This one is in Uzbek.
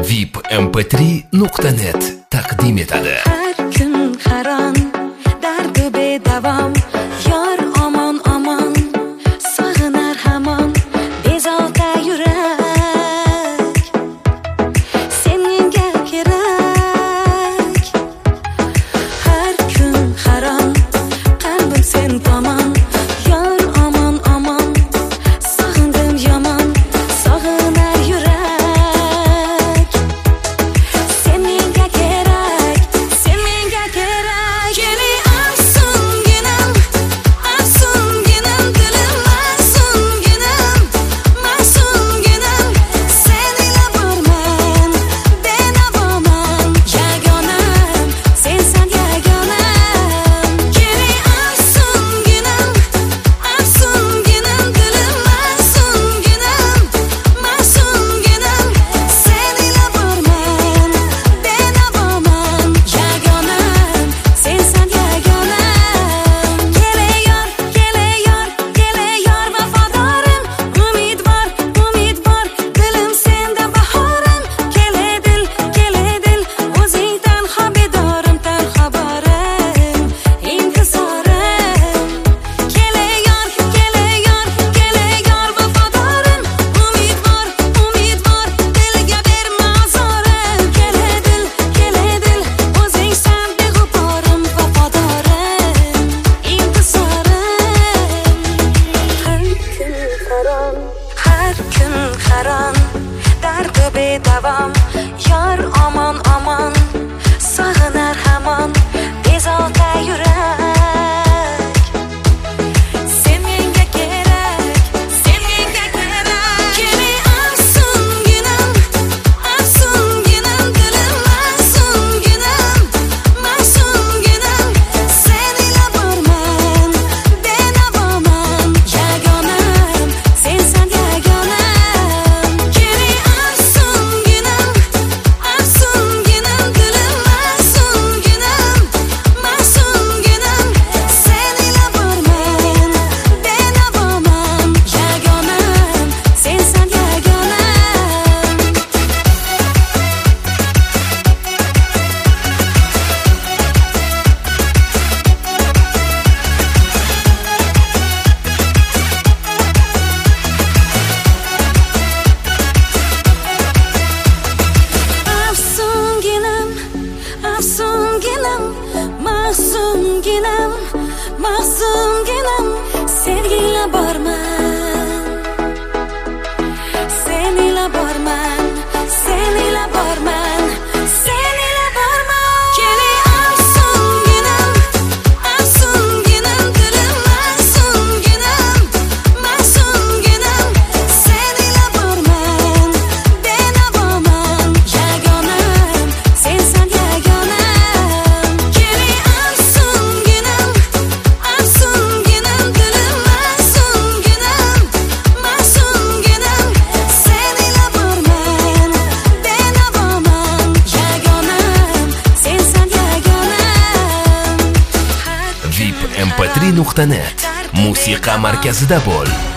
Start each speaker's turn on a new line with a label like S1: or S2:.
S1: vipmp3.net taqdim etadi.
S2: Har kun haron, dardi bedavom, yor omon omon, sog'inar hamon, bezovta yurak. Sen menga kerak. Har kun haron, qalbim sen tomon, yor omon omon, sog'indim yomon, sog'inar yurak. Sen menga kerak, sen menga kerak. Keli afsunginam, afsunginam, dilim masumginam, masumginam. Sen ila borman, benavoman, yagonam, sensan yagonam. Keli afsunginam, afsunginam, dilim masumginam, masumginam. Sen ila borman, benavoman, yagonam, sensan yagonam. Kelayor, kelayor, kelayor vafodorim, umidvor, umidvor, dilim senda bahorim. Keledil, keledil, o'zingdan xabidorim, tarxaborim, intizorim. Kelayor, kelayor, kelayor vafodorim, umidvor, umidvor, dilga berma azorim. Keledil, keledil, o'zingsan beg'uborim, vafodorim, intizorim. Har kun haron, dardi bedavom, yor omon omon, sog'inar hamon, bezovta yurak. Sen menga kerak, sen menga kerak. Keli afsunginam, afsunginam, dilim masumginam, masumginam. Sen ila borman, benavoman, yagonam, sensan yagonam. Keli afsunginam, afsunginam, dilim masumginam, masumginam. Sen ila borman, benavoman, yagonam, sensan yagonam. Afsunginam, afsunginam, masumginam, masumginam. Sevgila borman, sen ila borman, sen ila borman, sen ila borman. Keli afsunginam, afsunginam, dilim masumginam, masumginam. Sen ila borman, benavoman, yagonam, sensan yagonam. Keli afsunginam, afsunginam, dilim masumginam, masumginam. Sen ila borman, benavoman, yagonam, sensan yagonam.
S1: vipmp3.net musiqa markazida bo'l.